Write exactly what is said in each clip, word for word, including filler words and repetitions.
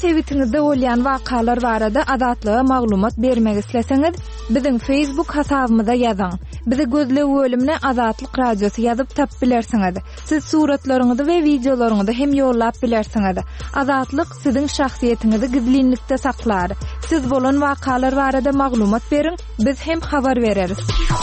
sewitinizde bolýan wakalar barada azatlyga maglumat bermek isleseňiz, biziň Facebook hasabymyza ýazyň. Bizi gözle bölümine Azatlyk radiosu ýazyp tap bilersiňiz. Siz suratlaryňyzy we videolaryňyzy hem ýollap bilersiňiz. Azatlyk siziň şahsiýetiniňizi gizlinlikde saklar. Siz bolan wakalar barada maglumat beriň, biz hem habar bereriz.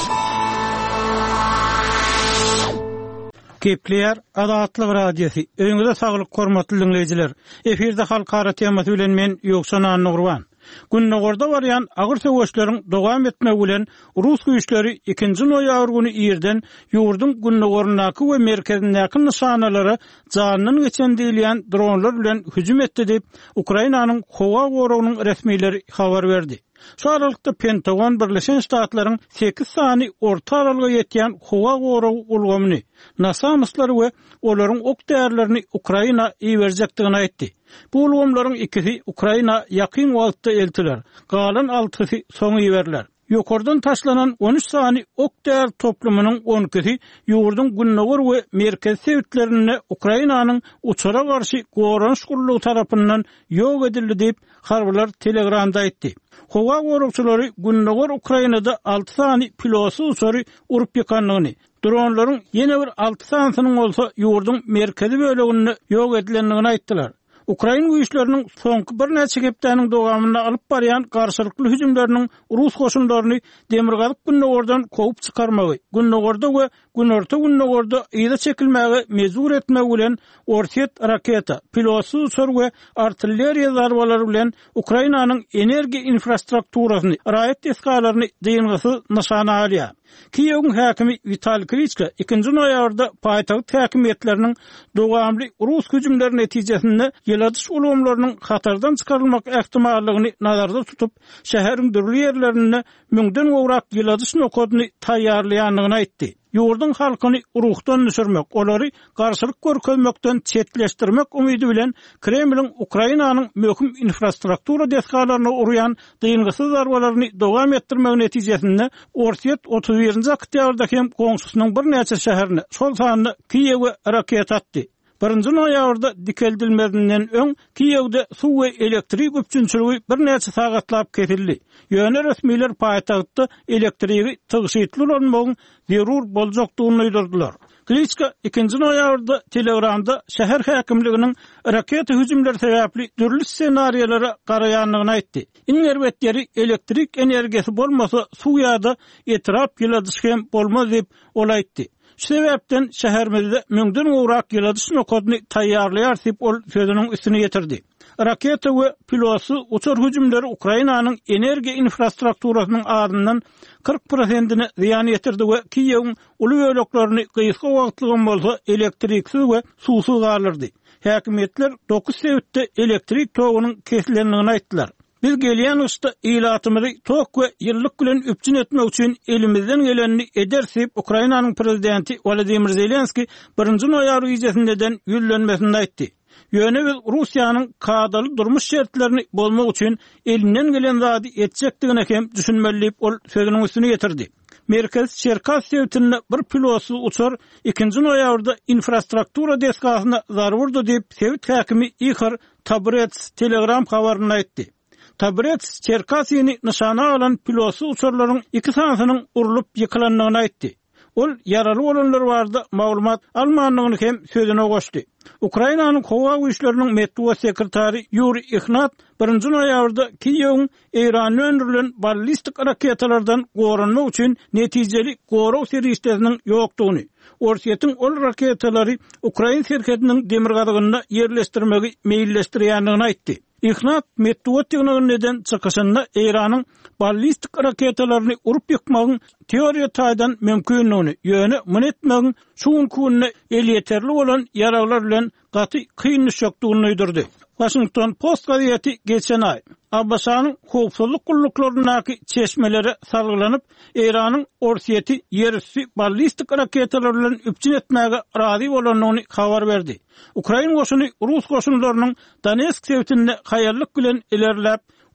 Kepler Azatlyk radiosu. Öňüňizde saglyk hormatly dinleýijiler. Eferde halkara temasy bilen men Ýoksan Nurwan. Günnägorda barýan agyr söwüşleriň dowam etmegi bilen Rus güýçleri ikinji noýabr güni ýerden ýurdun günnägorundaky we merkezindäki nişanalary janyny geçen diýilýän dronlar bilen hüjüm etdi diýip Ukrainanyň howa goragynyň resmiýleri habar berdi. Şu aralykda Pentagon Birleşen Ştatlaryň sekiz sany orta aralyga ýetýän howa goragy ulgamyny, nasamyslary we olaryň ok däýerlerini Ukraina iýerjekdigini aýtdy. Bu ulgamlaryň ikisi Ukraina ýakyn wagtda eltiler, galan altysy soňy ýeberler. Ýokardan taşlanan on üç sany ok däýer toplumynyň on ikisi ýurdun günnägor we merkez sewitlerini Ukrainanyň uçara garşy goranç gurulugy tarapyndan ýok edildi diýip harbylar Telegramda aýtdy. Howa gorukçylary günnägor Ukrainada alty sany pilosy uçary urup ýykanlygyny, dronlaryň ýene bir alty sanynyň bolsa ýurdun merkezi bölegini ýok edilenligini aýtdylar. Ukraina güýçleriniň soňky bir neçe hepdeniň dowamynda alyp barýan garşylykly hüjümleriniň Rus goşunlaryny demirgalyk günnägordan kopup çykarmagy, günnägorda we günorta günnägorda ýa-da çekilmäge mezur etmek bilen orset raketa, pilosy uçar we artilleriýa zarbalary bilen Ukrainanyň energiýa infrastrukturasyny, raýat eskalaryny diýengisy nişana alýar. Kiýewiň häkimi Vitaliy Klitschko ikinji noýabrda paýtagyt häkimetleriniň dowamly Rus hüjümleri netijesinde ýyladys ulgamlarynyň hatardan çykarylmak ähtimallygyny nazarda tutup, şäheriň dürli ýerlerinde müňden gowrak ýyladys nokodyny taýýarlaýanlygyny aýtdy. Ýurdun halkyny ruhdan düşürmek, olary garşylyk görkezmekden çetleşdirmek umydy bilen Kremliň Ukrainanyň möhüm infrastruktura deskalaryny urýan dyňgysy zarbalaryny dowam etdirmek netijesinde Orset otuz birinji oktýabrda hem goňşusynyň bir näçe şäherine, şol sanyny Kiýewe raket atdy. Birinji noýabrda dikeldilmedinden öň Kiýewde suw we elektrik üçinçiligi bir näçe sagatlap kesildi. Ýöne resmiýetler paýtagtda elektrigi tygyşytly bolmagyň zerur boljakdygyny aýdyrdylar. Klitschko ikinji noýabrda Telegramda şäher häkimliginiň raket hüjümleri sebäpli dürli ssenariýalary garaýanlygyny aýtdy. Iňerbetleri elektrik energiýasi bolmasa suw ýa-da etrap ýyladys hem bolmaz diýip ol aýtdy. Şu sebäpden şäherimizde müňden gowrak ýyladys nokodyny taýýarlaýar diýip ol sözüniň üstüne ýetirdi. Raketa we pilosy uçar hüjümleri Ukrainanyň energiýa infrastrukturasynyň adyndan kırk prosentini ziyan ýetirdi we Kiýewiň uly böleklerini gysga wagtlygy bolsa elektriksiz we suwsuz galyrdy. Häkimetler dokuz sewitde elektrik togunyň kesilenligini aýtdylar. Biz gelýän usta ilatymyzy tok we ýyllyk bilen üpçün etmek üçin elimizden geleni edersip Ukrainanyň prezidenti Volodymyr Zelenski birinji noýabr ýygynyň ýüllenmesini aýtdy. Ýöne biz Russiýanyň kadaly durmuş şertlerini bolmak üçin elinden gelen zady etjekdigine hem düşünmeli ol sözüniň üstüne ýetirdi. Merkez Çerkas sewitinde bir pilosy uçar ikinji noýabrda infrastruktura deskalasyna zarar berdi diýip sewit häkimi Ihor Tabrets Telegram habaryny aýtdy. Tabrets Çerkasyny nişana alan pilosy uçarlaryň iki sanynyň urulup ýykylanlygyny aýtdy. Ol yaraly olanlar barda maglumat almanlygyny hem sözüne goşdy. Ukrainanyň howa güýçleriniň medeniýet sekretary Yuri Ihnat birinji noýabrda Kiýewiň Eýran öndürilen ballistik raketalardan goranmak üçin netijeli goraw serýetiniň ýokdugyny, Orsetyň ol raketalary Ukraina şerketiniň demirgalygyna ýerleşdirmegi meýilleşdirýänligini aýtdy. Ihnat medeniýet ýygynyňdan çykyşynda Eýranyň ballistik raketalaryny urup ýykmagyň teoriýa taýdan mümkinligini, ýöne munetmegiň şuň kunna el ýeterli bolan ýaraglar bilen gaty kynnyş ýokdugyny aýdyrdy. Washington Post gazetesi geçen ay Abbasanyň howpsuzlyk gulluklaryndaky çeşmelere salgylanyp Eýranyň Orseti ýerüstü ballistik raketalar bilen üpçün etmäge razy bolanyny habar berdi. Ukraina goşuny Rus goşunlarynyň Donetsk sewitinde haýarlyk bilen ilerläp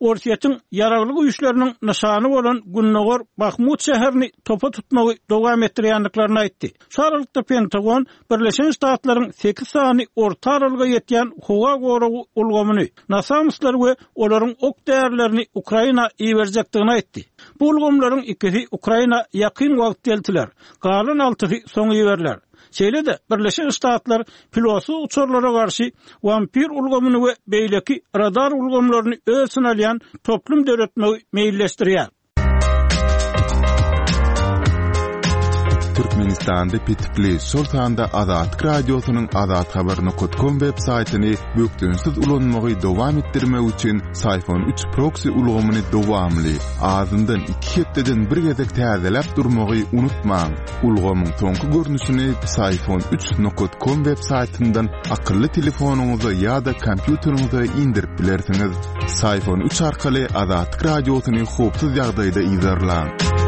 Orsiýetin ýaraglyk güýçleriniň nişany bolan Günnogor Bahmut şäherini topa tutmagy dowam etdirýändiklaryny aýtdy. Şu aralykda Pentagon Birleşen Ştatlaryň sekiz sany orta aralyga ýetýän howa goragy ulgamyny, nasamyslar we olaryň ok därlerini Ukraina iýerjekdigini aýtdy. Bu ulgamlaryň ikisi Ukraina ýakyn wagt geldiler. Galan altygy soň iýerler. Şeýle-de Birleşen Ştatlar pilotsuz uçurlara garşy vampir ulgamyny we beýleki radar ulgamlaryny ölsün alýan toplum döretmegi meýilleşdirýär. Türkmenistanda Pitipli Sultanda Azat Radiosynyň Azat haberini .com web saytyny bökdünsiz ulanmagy dowam etdirmek üçin Sayfon üç proxy ulgamyny dowamly azyndan iki hepdeden bir gezek täzeläp durmagy unutmaň. Ulgamyň soňky görnüşini sayfon üç nokta com web saytyndan akylly telefonuňyza ýa-da kompýuteriňize indirip bilersiňiz. Sayfon üç arkaly Azat Radiosyny howpsuz ýagdaýda izlerläň.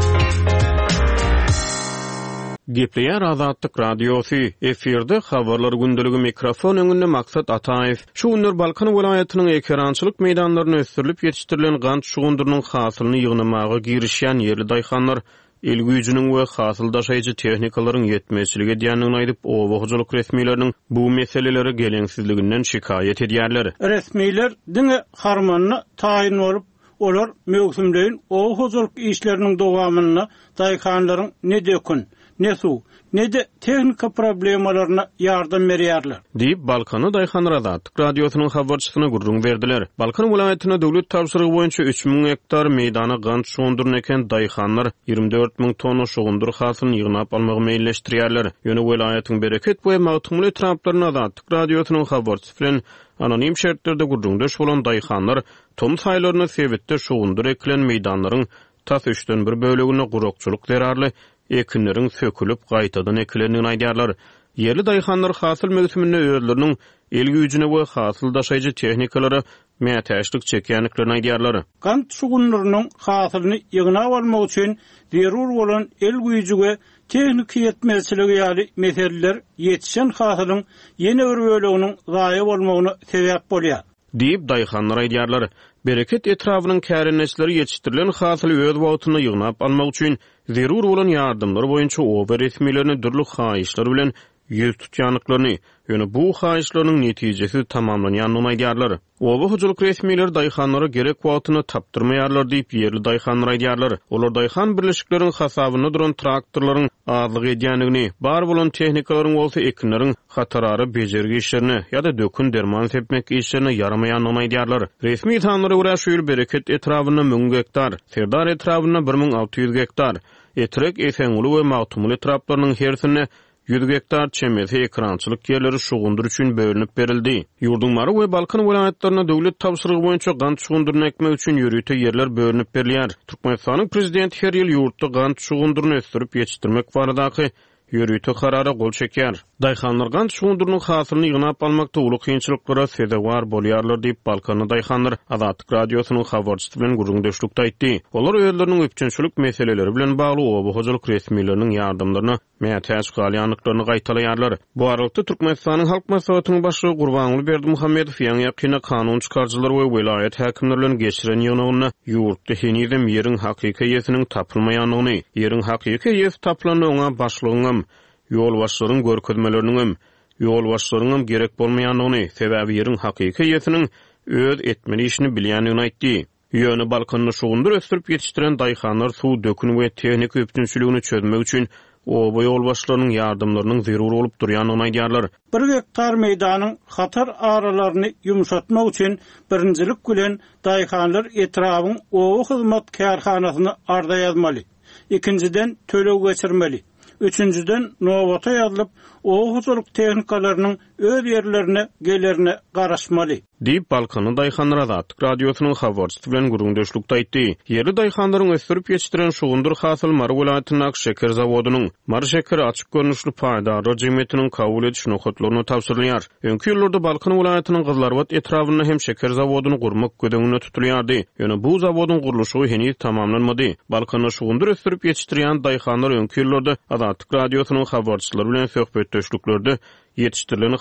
Gepleýär Azatlyk Radiosy efirde habarlar gündeligi mikrofon öňünde Maksat Ataev. Şu günler Balkan welaýatynyň ekrançylyk meýdanlaryna ösürilip ýetişdirilen gant şugundurynyň hasylyny ýygnamaga girişýän ýerli daýhanlar el güýjüniň we hasıl daşaýjy tehnikalaryň ýetmezçiligi diýendigini aýdyp, owagyjylyk resmiýetleriniň bu meseleleri geleňsizliginden şikaýet edýärler. Resmiýetler diňe harmanyny taýin bolup, olar mögsümleýin owagyjylyk işleriniň dowamyna daýhanlaryň ne dökün, ne su, ne de tehnika problemalaryna ýardam berýärler. Diýip Balkany daýhan Azatlyk Radiosynyň habarçysyna gurrun berdiler. Balkan welaýatyna döwlet tapşyrygy boýunça üç miň hektar meýdana gant şogunduryn eken daýhanlar ýygrimi dört miň tonna şogundur hasylyny ýygnap almagy meýilleşdirýärler. Ýöne welaýatyň bereket we magtymly traplaryny Azatlyk Radiosynyň habarçysy bilen anonim şertlerde gurrundaş bolan daýhanlar tom saýlaryny sebetde şogundur eklen meýdanlaryň tas üçden bir bölegine gurokçuluk derarly ekinleriň sökülüp gaýtadan eklenýän aýdýarlar. Ýerli daýhanlar hasyl mögsüminde özleriniň el güýjüne we hasyl daşaýjy tehnikalary mätäçlik çekýänliklerini aýdýarlar. Gant şugunlarynyň hasylyny ýygnap almak üçin zerur bolan el güýjü we tehnika ýetmezçiligi ýaly meseleler ýetişen hasylyň ýene bir böleginiň zaýa bolmagyna sebäp bolýar. Diýip daýhanlar aýdýarlar. Bereket etrawynyň kärenleşleri ýetişdirilen hasyly öz wagtyna ýygnap almak üçin zerur bolan ýardymlar boýunça owa resmiýetlerini dürli haýyşlar bilen ýüz tutýanlyklaryny, ýöne bu haýyşlaryň netijesi tamamlanýanyny aýdýarlar. Owagyjylyk resmiýetler daýhanlara gerek wagtyny tapdyrmaýarlar diýip ýerli daýhanlar aýdýarlar. Olar daýhan birleşikleriniň hasabyna duran traktorlaryň azlyk edýänligini, bar bolan tehnikalaryň bolsa ekinleriň hatarary bejergi işlerini ýa-da dökün derman sepmek işlerini yaramaýanyny aýdýarlar. Resmi tanlylara görä şu ýyl bereket etrawyna müň hektar, Serdar etrawyna bir miň alty ýüz hektar, Etrek Esenulu we Magtumul etraplarynyň hersine yüz hektar çemezi ekrançylyk ýerleri şugundur üçin bölünip berildi. Ýurduň mary we Balkan welaýatlaryna döwlet tapşyrygy boýunça gant şugunduryny ekmek üçin ýörüýte ýerler bölünip berilýär. Türkmenistanyň prezidenti her ýyl ýurtda gant şugunduryny ösdürip ýetişdirmek baradaky ýörüýte karara gol çekýär. Daýhanlar gant şugundurynyň hasylyny ýygnap almakda uly kynçylyklara sebäpdar bolýarlar diýip Balkany daýhanlar Azatlyk Radiosynyň habarçysy bilen gurrundaşlykda aýtdy. Olar öýerleriniň öpçünçilik meseleleri bilen bagly owagyjylyk resmiýetleriniň ýardymlaryna mätäç galýanlyklaryny gaýtalaýarlar. Bu aralykda Türkmenistanyň Halk Maslahatynyň başlygy Gurbanuly Berdimuhammedow ýa-ni ýakyna kanun çykarjylar we welaýat häkimleriniň geçiren ýygynyny ýurtda henizem ýeriň hakykatynyň tapylmaýanlygyny, ýeriň hakykaty taplanyňa başlygyň ýol başlaryň görkezmeleriňem, ýol başlaryňem gerek bolmaýanlygyny, sebäbi ýeriň hakykatynyň öz etmeli işini bilýänligini aýtdy. Ýöne Balkanyny şugundur ösdürip ýetişdiren daýhanlar suw dökün we tehnik öpçünçiligini çözmek üçin oba ýol başlarynyň ýardymlarynyň zerur bolup durýanyny aýdýarlar. Bir hektar meýdanyň hatar aralaryny ýumşatmak üçin birincilik bilen daýhanlar etrawyň owa hyzmat kärhanasyny arda ýazmaly. İkinciden töleg geçirmeli. Üçüncüden nowata ýazylyp owagyjylyk tehnikalarynyň öz ýerlerine gelerine garaşmaly. Diýip Balkany daýhanlar Azatlyk Radiosynyň habarçysy bilen gurrundaşlykda aýtdy. Ýerli daýhanlaryň ösdürip ýetişdiren şugundur hasyl Mary welaýatynyň şeker zawodynyň Mary şeker açyk görnüşli paýdary jemgyýetiniň kabul ediş nokatlaryny tapşyrylýar. Öňki ýyllarda Balkan welaýatynyň Gyzlarbat etrawyna hem şeker zawodyny gurmak gödegine tutulýardy. Ýöne bu zawodyň guruluşy heniz tamamlanmady. Balkany şugundur ösdürip ýetişdirýän daýhanlar öňki ýyllarda Azatlyk Radiosynyň habarçylary bilen söhbetdeşliklerde ýetişdirilen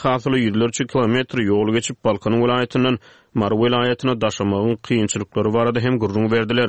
hasyly ýüzlerçe kilometr ýol geçip Balkan vilayatynyň Mar vilayatyna daşamagyň kynçylyklary barada hem gurrun berdiler.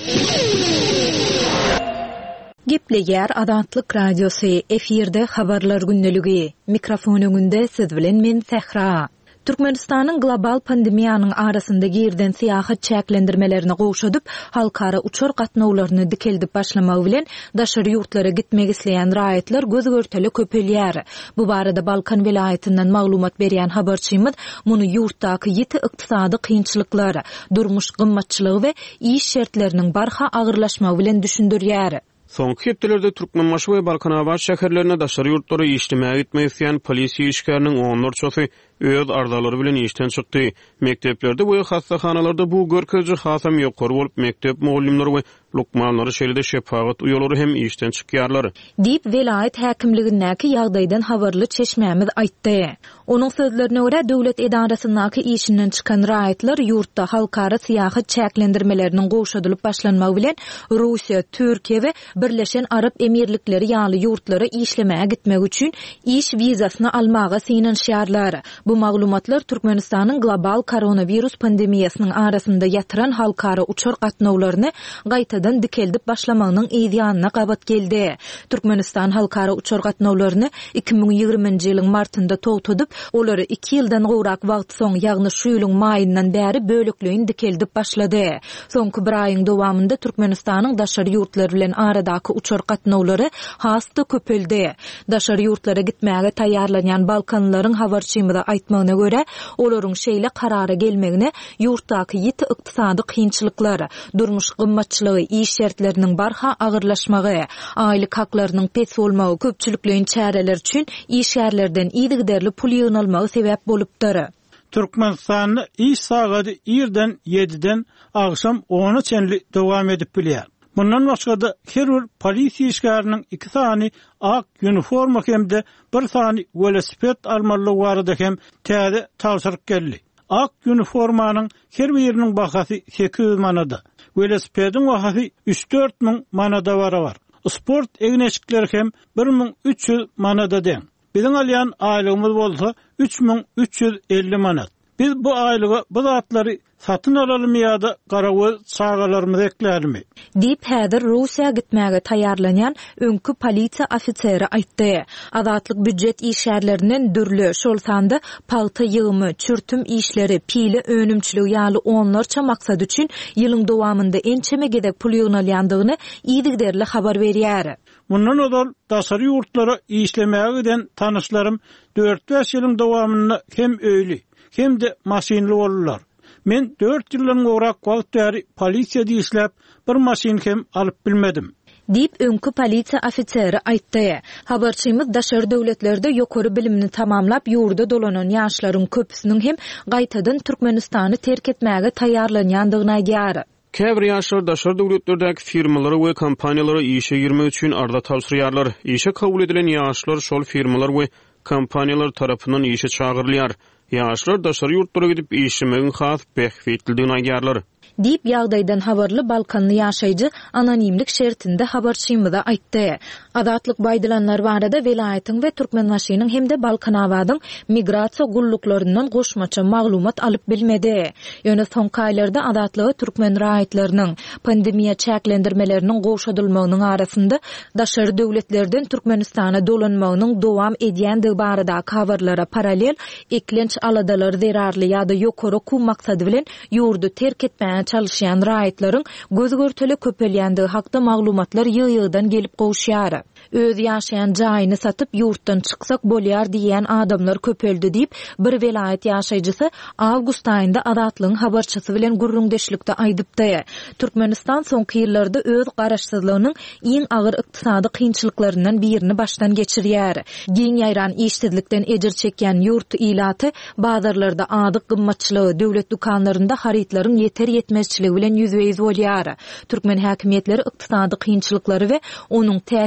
Gepleýär Adatlyk radiosu efirde habarlar günneligi. Mikrofon öňünde siz bilen men Sehra. Türkmenistanyň global pandemiýanyň arasynda girden syýahat çäklendirmelerini goşudyp, halkara uçur gatnawlaryny dikeldip başlamak bilen daşary ýurtlara gitmek isleýän raýatlar gözgörteli köpelýär. Bu barada Balkan vilayatyndan maglumat berýän habarçymyz muny ýurtdaky ýeti ykdysady kynçylyklar, durmuş gymmatçylygy we iş şertleriniň barha agyrlaşmagy bilen düşündirýär. Soňky hepdelerde Türkmenmaşy we Balkanabad şäherlerine daşary ýurtlara işlemäge gitmek isleýän polisiýa işgäriniň onlarçasy öz ardalary bilen işten çykdy. Mekteplerde we hastaxanalarda bu görkeji hasam ýokary bolup mektep muallimleri we lukmanlary şeýlede şefagat uýalary hem işten çykýarlar. Dip velayet häkimligindäki ýagdaýdan habarly çeşmämiz aýtdy. Onuň sözlerine görä döwlet edarasynyňky işinden çykan raýatlar ýurtda halkara syýahat çäklendirmeleriniň goşudylyp başlanmagy bilen Russiýa, Türkiýe we Birleşen Arap Emirlikleri ýaly ýurtlara işlemäge gitmek üçin iş wizasyny almaga synanýarlar. Bu maglumatlar Türkmenistanyň global koronavirus pandemiýasynyň arasynda ýatyran halkara uçur gatnawlaryny gaýtadan dikeldip başlamagynyň ýa-da gabat geldi. Türkmenistan halkara uçur gatnawlaryny iki ming ýigriminji ýylyň martynda togtudyp, olary iki ýyldan gowrak wagt soň, ýagny şu ýylyň maýyndan bäri bölükleýin dikeldip başlady. Soňky bir aýyň dowamında Türkmenistanyň daşary ýurtlary bilen aradaky uçur gatnawlary hasty köpeldi. Daşary ýurtlara gitmäge taýýarlanýan balkanlaryň habarçymyda aýtmagyna görä, olaryň şeýle karara gelmegine ýurtdaky ýeti ykdysady kynçylyklar, durmuş gymmatçylygy, iş şertleriniň barha agyrlaşmagy, aýlyk haklarynyň pes bolmagy köpçülikleýin çäreler üçin iş ýerlerden ýygyderli pul ýygnalmagy sebäp bolupdyr. Türkmenistanyň iş sagaty ýerden ýediden agşam ona çenli dowam edip bilýär. Bundan başga her bir polisiýa işgäriniň iki sany ak uniforma hemde bir sany velosiped almaly barada hem täze tawsyryk geldi. Ak uniformanyň her biriniň bahasy sekiz yüz manada, velosipediň bahasy üç dört ming manada bar. Sport egneçikler hem bir ming üç yüz manada deň. Biziň alýan aýlygymyz bolsa üç ming üç yüz elli manat. Biz bu aýlyga bu zatlary satyn alalım ýa-da garawol çagalarymyzy eklermi? Dip häzir Russiýa gitmäge taýýarlanýan öňkü polisiýa ofiseri aýtdy. Azatlyk büdjet işgärlerinden dürli, şol sanda palta ýygymy, çürtüm işleri, pili önümçiligi ýaly onlarça maksat üçin ýylyň dowamında ençeme gedek pul ýygnalýandygyny ýygyderli habar berýär. Bundan odal daşary ýurtlara işlemäge giden tanışlarym dört beş ýylyň dowamında hem öýli, hem de maşinli bolurlar. Men dört ýyldan gowrak wagt bäri polisiýada işläp, bir maşin hem alyp bilmedim. Dip öňkü polisiýa ofiseri aýtdy. Habarçymyz daşary döwletlerde ýokary bilimini tamamlap ýurda dolanan ýaşlaryň köpüsiniň hem gaýtadan Türkmenistany terk etmäge taýýarlanýandygyny aýdýar. Käbir ýaşlar daşary döwletlerdäki firmalary we kompaniýalary işe girmek üçin arda tawsyrýarlar. İşe kabul edilen ýaşlar şol firmalar we kompaniýalar tarapyndan işe çagyrylýar. Ýaşlar daşary ýurtlara gidip işlemegiň has behfetligini aýdýarlar. Dip ýagdaýdan habarly Balkanly ýaşaýjy anonimlik şertinde habarçymyza aýtdy. Adatlyk baýdylanlar barada velaýatyň we Türkmenmaşynyň hemde Balkanabadyň migrasiýa gulluklaryndan goşmaça maglumat alyp bilmedi. Ýöne soňky aýlarda adatlygy türkmen raýatlarynyň pandemiýa çäklendirmeleriniň goşadylmagynyň arasynda daşary döwletlerden Türkmenistana dolanmagynyň dowam edýändigi barada habarlara paralel eklenç aladalar zerarly ýa-da ýokary ku maksady bilen ýurdu terk etmäge çalışýan raýatlaryň gözgörteli köpelýändigi hakda maglumatlar ýygy-ýygydan gelip gowşýar. Öz ýaşaýan jaýyny satyp ýurtdan çyksak bolýar diýen adamlar köpeldi diýip bir velayet ýaşaýjysy awgust aýynda adatlygyň habarçysy bilen gurrundeşlikde aýdypdy. Türkmenistan soňky ýyllarda öz garaşsyzlygynyň iň agyr ykdysady kynçylyklaryndan birini başdan geçirýär. Giň ýaýran işsizlikden ejir çekýän ýurt ilaty bazarlarda adyk gymmatçylygy, döwlet dukanlarynda haritlaryň ýeter ýetmezçiligi bilen ýüzbeýiz bolýar. Türkmen häkimetleri ykdysady kynçylyklary we onuň täsirlerini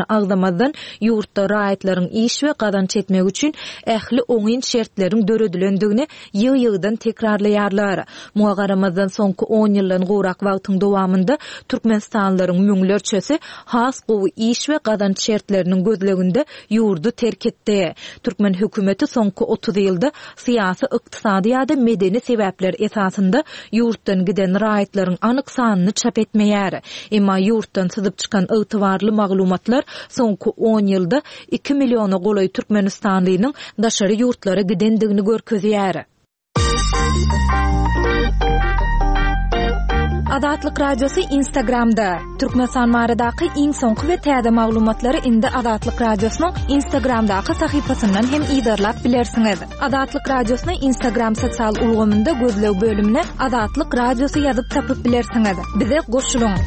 agdamazdan ýurtda raýatlaryň iş we gadan çetmek üçin ähli oňyn şertleriň döredülendigini ýygy-ýygydan tekrarlaýarlar. Muga garamazdan soňky on ýyldan gowrak wagtyň dowamında Türkmenistanlaryň müňlerçesi has gowy iş we gadan şertleriniň gözleginde ýurdu terk etdi. Türkmen hökümeti soňky otuz ýylda syýasy, ykdysady ýa-da medeni sebäpler esasında ýurtdan giden raýatlaryň anyk sanyny çap etmeýär. Emma ýurtdan syzyp çykan ygtybarly maglumatlar soňky on ýylda iki milliona golaý Türkmenistanlynyň daşary ýurtlara gidendigini görkezýär. Adatlyk radiosu Instagramda. Türkmenistan baradaky iň soňky we täze maglumatlary indi Adatlyk radiosynyň Instagramdaky sahypasyndan hem ýydarlap bilersiňiz. Adatlyk radiosyny Instagram sosial ulgamynda gözlew bölümine Adatlyk radiosu ýazyp tapyp bilersiňiz. Bize goşulyň.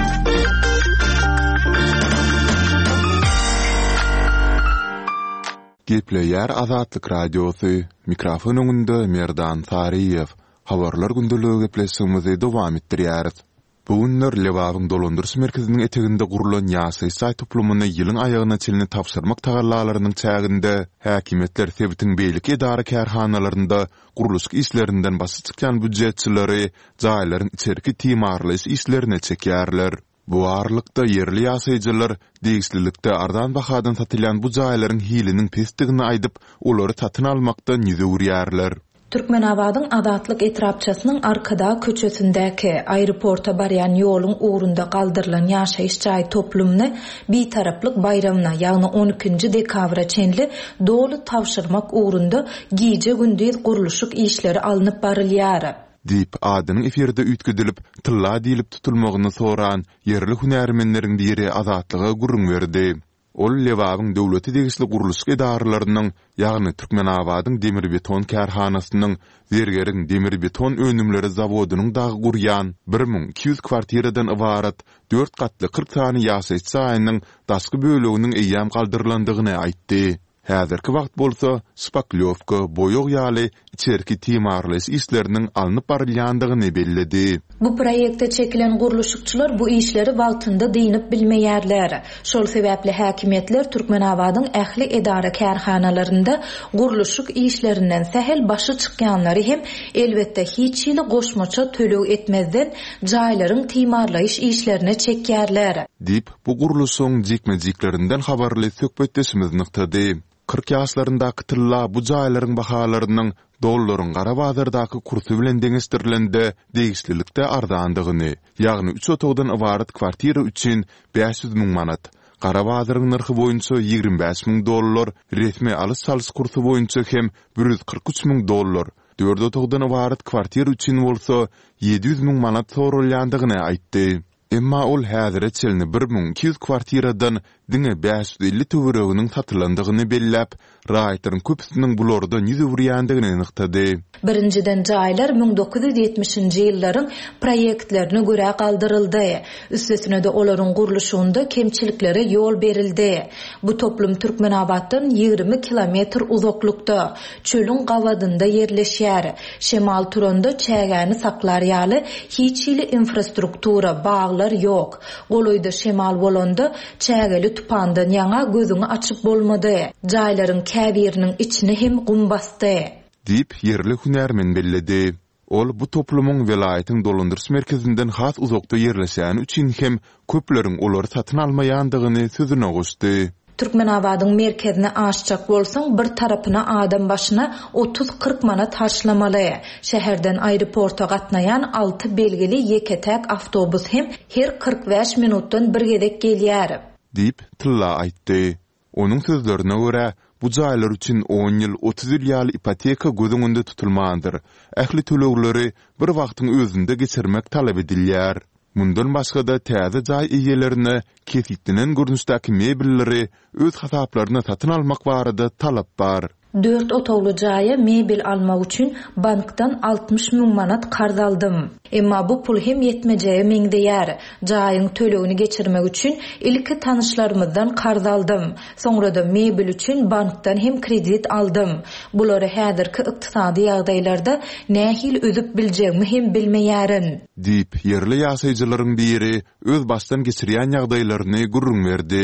Gepleýär Adatlyk radiosu. Mikrofon öňünde Merdan Sariýew. Habarlar gündəligi gepleşigimizi dowam etdirýäris. Bu günler Lewabyň dolandyrys merkeziniň eteginde gurulan ýasy saý toplumyny ýylyň aýagyna çelini tapşyrmak tagallalarynyň çäginde häkimetler sebitiň beýlik edara kärhanalarynda guruluşyk işlerinden basy çykýan büdjetçileri jaýlaryň içerki timarlys işlerine çekýärler. Bu arlykda yerli ýasaýjylar degislilikde ardan bahadan satylan bu jaýlaryň hiliniň pesdigini aýdyp olary satyn almakdan ýüze urýarlar. Türkmenabadyň Adatlyk etrapçasynyň arkada köçesindäki aeroporta barýan ýoluň ugrunda galdyrylan ýaşaýyş jaý toplumyny bitaraplyk bayramyna, ýagny on ikinji dekabra çenli dolu tawşyrmak ugrunda giýje gündüz guruluşyk işleri alınıp barylýar. Dip adynyň eferde üýtgedilip tylla diýilip tutulmagyny soran yerli hünärmenleriň biri Adatlyga gurrun berdi. Ol Lewabyň döwleti degisli guruluşyk edaralarynyň, ýagny Türkmenabadyň demir beton kärhanasynyň, Zergeriň demir beton önümleri zawodynyň dagy gurýan bir ming iki ýüz kwartiradan ibarat dört gatly kırk sany ýaşaýyş saýynyň dasky böleginiň eýýam galdyrlandygyny aýtdy. Häzirki wagt bolsa Spaklyovka boýog ýaly içerki timarlys işleriniň alınıp barylýandygyny belledi. Bu proýekde çekilen guruluşykçylar bu işleri wagtynda diýinip bilmeýärler. Şol sebäpli häkimetler Türkmenabadyň ähli edara kärhanalarynda guruluşyk işlerinden sähel başy çykýanlary hem elbetde hiç ýyly goşmaça tölew etmezden jaýlaryň timarlaýyş işlerine çekýärler. Dip bu guruluşyň jikmejiklerinden habarly söhbetdeşimiz nykdy. kırk ýaşlaryndaky tylla bu jaýlaryň bahalarynyň dollaryň gara bazardaky kursy bilen deňeşdirilende degislilikde ardandygyny, ýagny üç otogdan ibarat kwartira üçin beş ýüz miň manat, gara bazaryň narhy boýunça ýigirmi beş miň dollar, resmi alys-salys kursy boýunça hem bir ýüz kırk üç miň dollar, dört otogdan ibarat kwartira üçin bolsa ýedi ýüz miň manat sorulýandygyny aýtdy. Emma ol häzire çelini bir ming iki ýüz kwartiradan diňe beş ýüz elli töwereginiň satylandygyny belläp, raýatlaryň köpüsiniň bulardan ýüze urýandygyny anyklady. Birinciden jaýlar ming dokuz ýüz ýetmişinji ýyllaryň proýektlerine görä galdyryldy. Üstesine de olaryň guruluşynda kemçiliklere ýol berildi. Bu toplum Türkmenabaddan ýygrimi kilometr uzaklykda, çölüň gawadynda ýerleşýär. Şemal turanda çägäni saklar ýaly hiç ýyly infrastruktura, baglar ýok. Goloýda şemal bolanda çägeli tupandan ýaňa gözüňi açyp bolmady. Jaýlaryň käbiriniň içine hem gum basdy. Dip yerli hünärmen belledi. Ol bu toplumyň welaýatyň dolandyrys merkezinden has uzakda ýerleşýän üçin hem köpleriň olary satyn almaýandygyny sözüne goşdy. Türkmenabadyň merkezine aşjak bolsaň bir tarapyna adam başyna otuz kırk manat harçlamaly. Şäherden aeroporta gatnaýan alty belgili ýeketek awtobus hem her kırk beş minutdan bir gedek gelýär. Dip tylla aýtdy. Onuň sözlerine görä bu jaýlar üçin on ýyl otuz ýyl ýaly ipoteka gözüňde tutulmandyr. Ähli tölegleri bir wagtyň özünde geçirmek talap edilýär. Mundan başga da täze jaý eýelerine kesitdilen görnüşdäki mebelleri öz hasaplaryna satyn almak barada talap bar. dört otogly jaýa mebel almak üçin bankdan altmış miň manat karz aldym. Emma bu pul hem yetmejeýe meňdeýär. Jaýyň tölegini geçirmek üçin ilki tanışlarymyzdan karz aldym. Soňra da mebel üçin bankdan hem kredit aldym. Bulary häzirki ykdysady ýagdaýlarda nähil özüp biljegmi hem bilmeýärin. Dip yerli ýasaýjylaryň biri öz başdan geçirýän ýagdaýlaryny gurrun berdi.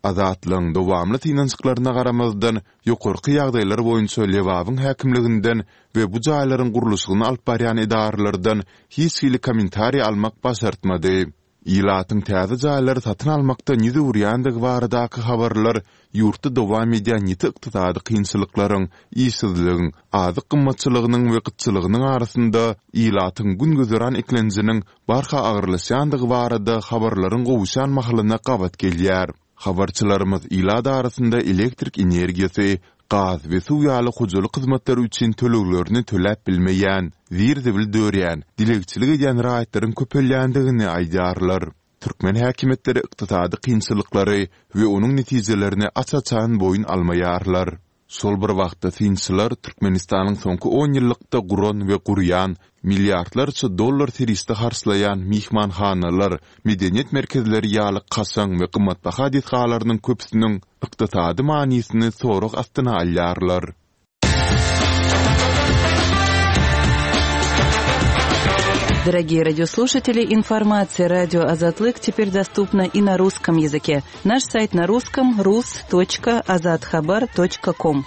Azatlygyň dowamly tynançyklaryna garamazdan ýokarky ýagdaýlar boýunça Lewabyň häkimliginden we bu jaýlaryň gurulşygyny alyp barýan idaralardan hiç hili kommentariýa almak başartmady. İlatyň täze jaýlary satyn almakda nizi urýandygy baradaky habarlar ýurtda dowam edýän ýiti ykdysady kynçylyklaryň, işsizligiň, azyk gymmatçylygynyň we gytçylygynyň arasynda ilatyň gün gözeren eklenjiniň barha agyrlaşýandygy barada habarlaryň gowuşan mahalyna gabat gelýär. Habarçylarymyz ilada arasynda elektrik energiýasy, gaz we suw ýaly hojalyk hyzmatlary üçin töleglerini töläp bilmeýän, zirzibil dörýän, dilegçilik edýän raýatlaryň köpelýändigini aýdarlar. Türkmen häkimetleri ykdysady kynçylyklary we onuň netijelerini açaçan boyun almaýarlar. Sol bir wagtda finçiler Türkmenistanyň soňky on ýyllykda guran we gurýan, milliardlarça dollar teriste harslayan mihmanhanalar, medeniýet merkezleri ýaly kasaň we gymmatbaha hadisgalarynyň köpüsiniň ykdysady manysyny soraq astyna alýarlar. Дорогие радиослушатели, информация радио «Азатлык» теперь доступна и на русском языке. Наш сайт на русском — рус точка азатхабар точка ком.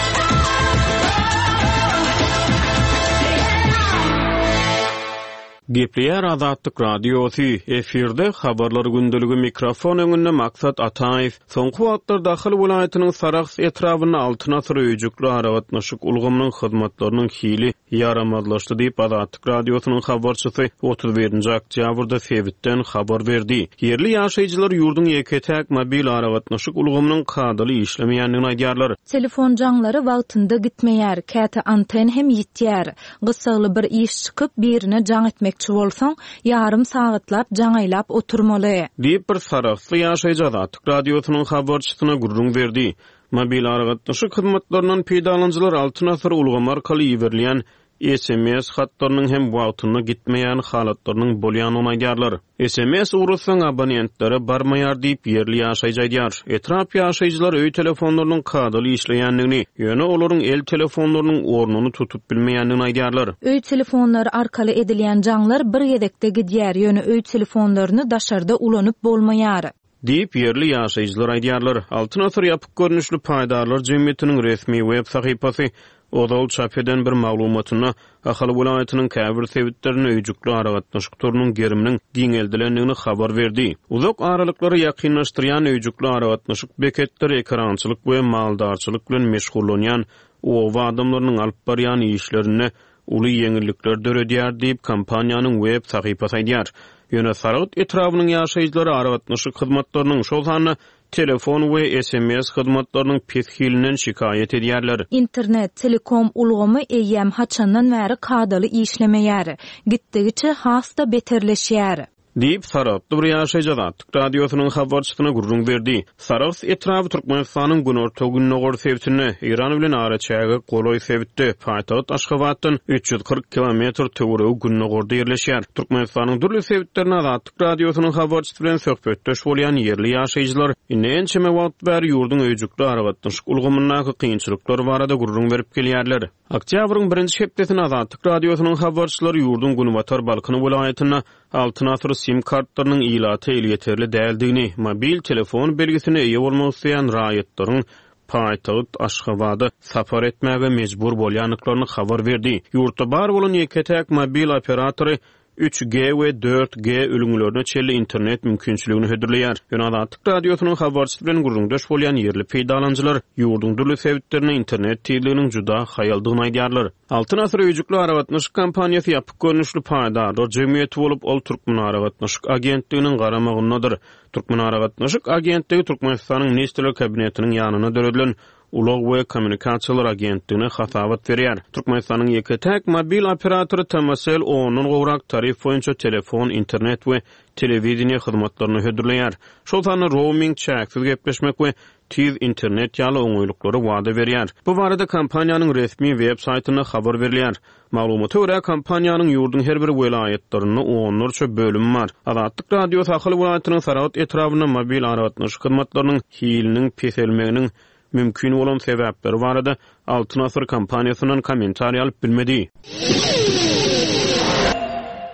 Gepleýär Azatlyk radiosy efirde habarlar gündeligi mikrofon öňünde maksat Ataýew soňky wagtlarda Daxil welaýatynyň Sarax etrawyna altyna sürüjükli aragatnaşyk ulgamynyň hyzmatlarynyň hili yaramazlaşdy diýip Azatlyk radiosynyň habarçysy otuz birinji oktýabrda Febitden habar berdi. Yerli ýaşaýjylar ýurdun ýeketäk mobil aragatnaşyk ulgamynyň kadaly işlemeýändigini aýdýarlar. Telefon jaňlary wagtynda gitmeýär, käte anten hem ýitýär. Gysgaly bir iş çykyp birine jaň etmek bolsaň ýarym sagatlap jaňaýlap oturmaly. Diýip bir Saraxly ýaşaýjy Azatlyk radiosynyň habarçysyna gurrun berdi. Mobil aragatnaşyk hyzmatlarynyň peýdalanjylar altyna syr ulgamy arkaly ýeberilýän S M S hatlarynyň hem wagtyna gitmeýän halatlarynyň bolýanyny aýdýarlar. S M S urussaň abonentlere barmaýar diýip yerli ýaşaýjy aýdýar. Etrap ýaşaýjylar öý telefonlarynyň kadaly işleýändigini, ýöne olaryň el telefonlarynyň ornuny tutup bilmeýändigini aýdýarlar. Öý telefonlary arkaly edilýän jaňlar bir gedekde gidýär, ýöne öý telefonlaryny daşarda ulanyp bolmaýar. Diýip yerli ýaşaýjylar aýdýarlar. Altyna syr ýapyk görnüşli paýdarlar jemgyýetiniň resmi web sahypasy Odal çap eden bir maglumatyna Ahal welaýatynyň käbir sebitlerini öýjükli aragatnaşyk türüniň geriminiň giňeldilendigini habar berdi. Uzak aralyklary ýakynlaşdyrýan öýjükli aragatnaşyk beketleri ekrançylyk we maldarçylyk bilen meşgullanýan o adamlarynyň alyp barýan işlerini uly ýeňillikler döredýär diýip kompaniýanyň web sahypasy aýdýar. Ýöne Saragat etrawynyň ýaşaýjylary aragatnaşyk hyzmatlarynyň şol sany telefon we S M S hyzmatlarynyň peshilinden şikayet edýärler. Internet, telekom ulgamy eýem haçandan bäri kadaly işlemeýär. Gitdigiçe hasta beterleşýär. Diýip Saragatly bir ýaşaýjy Azatlyk radiosynyň habarçysyna gurrun berdi. Saragat etrawy Türkmenistanyň günorta günnägor sebitine Iran bilen araçaýy goloý sebitde paýtagat Aşgabatdan üç ýüz kırk kilometr töwereg günnägorda ýerleşýär. Türkmenistanyň dürli sebitlerine Azatlyk radiosynyň habarçysy bilen söhbetdeş bolýan yerli ýaşaýjylar inençeme wagt bäri ýurdun öýjükli aragatnaşyk ulgamynyň kynçylyklary barada gurrun berip gelýärler. Oktýabryň birinji hepdesinde Azatlyk radiosynyň habarçylary ýurdun Günbatar Balkany welaýatyna altyna syr sim kartlarynyň ilaty el ýeterli däldigini, mobil telefon belgisine eýe bolmak isleýän raýatlaryň paýtagat Aşgabada sapar etmäge mejbur bolýanlyklaryny habar berdi. Ýurtda bar bolan ýeketäk mobil operatory üç G we dört G ölüňlerine çelli internet mümkinçiligini hödürleýär. Ýöne-Azatlyk radiosynyň habarçysy bilen gurrundaş bolýan yerli peýdalanjylar ýurdun dürli sebitlerine internet tiyliginiň juda haýaldygyny aýdýarlar. Altyn asyr öýjükli aragatnaşyk kompaniýasy ýapyk görnüşli paýdarlar jemgyýeti bolup ol Türkmen aragatnaşyk agentliginiň garamagyndadyr. Türkmen aragatnaşyk agentligi Türkmenistanyň Nestle kabinetiniň ýanyna döredilen Ulaq we Kommunikasiýalar agentligine hasabat berýär. Türkmenistanyň ýeketäk mobil operatory Tamasel onuň gowrak tarif boýunça telefon, internet we telewizioniýa hyzmatlaryny hödürleýär. Şol sany roaming, çäksiz gepleşmek we tiz internet ýaly oňoýlyklary wada berýär. Bu barada kompaniýanyň resmi web saýtyna habar berilýär. Maglumata görä kompaniýanyň ýurdun her bir welaýatlaryny onlarça bölüm bar. Azatlyk radiosy Ahal welaýatynyň Saragat etrawyna mobil aragatnaşyk hyzmatlarynyň hiliniň peselmeginiň mümkin olan sebäpleri barada Altyn Asyr kompaniýasynyň kommentariýa alyp bilmedi.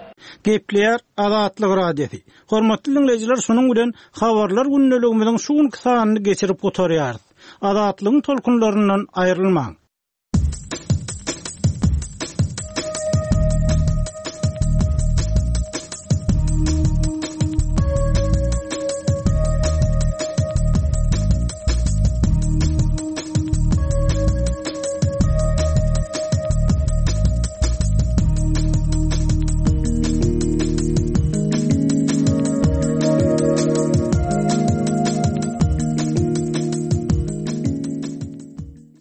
Gepleýär Azatlyk radiosi. Hormatly dinleyijiler, şonuň bilen habarlar günneligimiziň şuň kysanyny geçirip gotarýarys. Azatlygyň tolkunlaryndan aýrylmaň.